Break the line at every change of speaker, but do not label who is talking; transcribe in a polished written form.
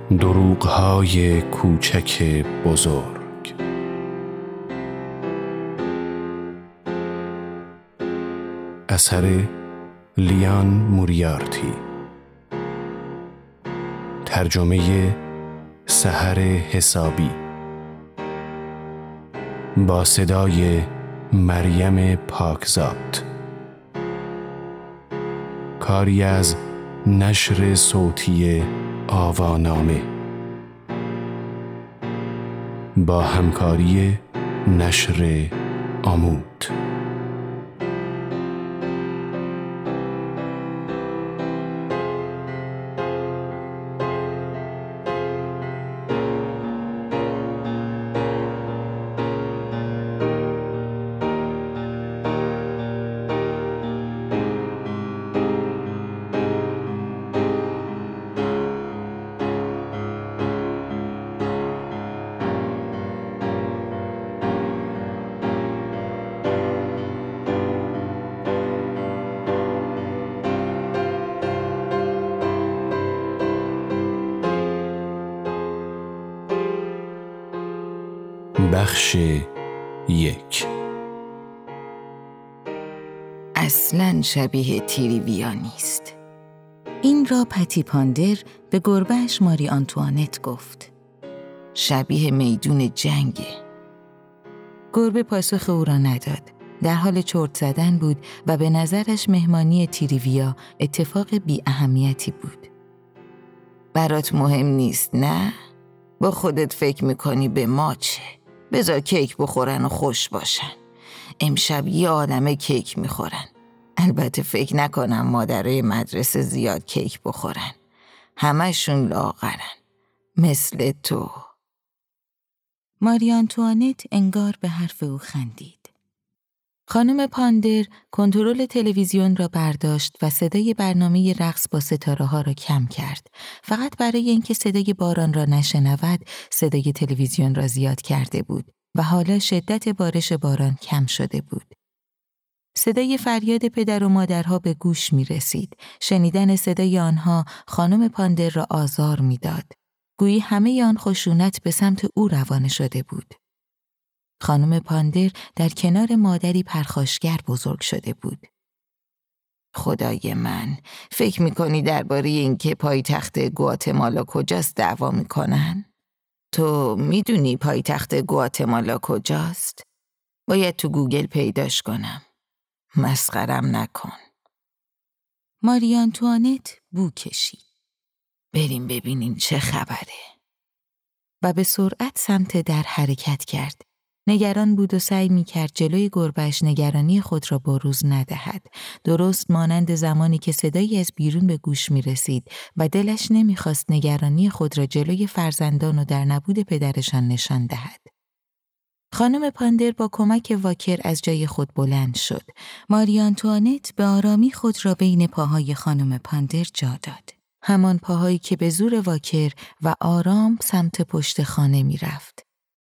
دروغ‌های کوچک بزرگ. اثر لیان موریارتی، ترجمه سحر حسابی، با صدای مریم پاکزاد، کاری از نشر صوتی آوانامه با همکاری نشر آمود. بخش 1.
اصلاً شبیه تریویا نیست. این را پتی پاندر به گربه‌اش ماری آنتوانت گفت. شبیه میدون جنگه. گربه پاسخ او را نداد. در حال چرت زدن بود و به نظرش مهمانی تریویا اتفاق بی اهمیتی بود. برات مهم نیست نه؟ با خودت فکر میکنی به ما چه؟ بذار کیک بخورن و خوش باشن. امشب یه عالمه کیک میخورن. البته فکر نکنم مادرای مدرسه زیاد کیک بخورن. همشون لاغرن. مثل تو. ماری آنتوانت انگار به حرف او خندید. خانم پاندر کنترل تلویزیون را برداشت و صدای برنامه رقص با ستاره ها را کم کرد. فقط برای اینکه صدای باران را نشنود، صدای تلویزیون را زیاد کرده بود و حالا شدت بارش باران کم شده بود. صدای فریاد پدر و مادرها به گوش می رسید. شنیدن صدای آنها خانم پاندر را آزار می داد. گویی همه آن خشونت به سمت او روانه شده بود. خانم پاندر در کنار مادری پرخاشگر بزرگ شده بود. خدای من، فکر میکنی درباره اینکه پایتخت گواتمالا کجاست دعوا میکنن؟ تو میدونی پایتخت گواتمالا کجاست؟ باید تو گوگل پیداش کنم. مسخرم نکن. ماری آنتوانت بو کشید. بریم ببینیم چه خبره. و به سرعت سمت در حرکت کرد. نگران بود و سعی می‌کرد جلوی گربه‌اش نگرانی خود را بروز ندهد. درست مانند زمانی که صدایی از بیرون به گوش می‌رسید و دلش نمی‌خواست نگرانی خود را جلوی فرزندان و در نبود پدرشان نشان دهد. خانم پاندر با کمک واکر از جای خود بلند شد. ماری آنتوانت به آرامی خود را بین پاهای خانم پاندر جا داد. همان پاهایی که به زور واکر و آرام سمت پشت خانه می‌رفت.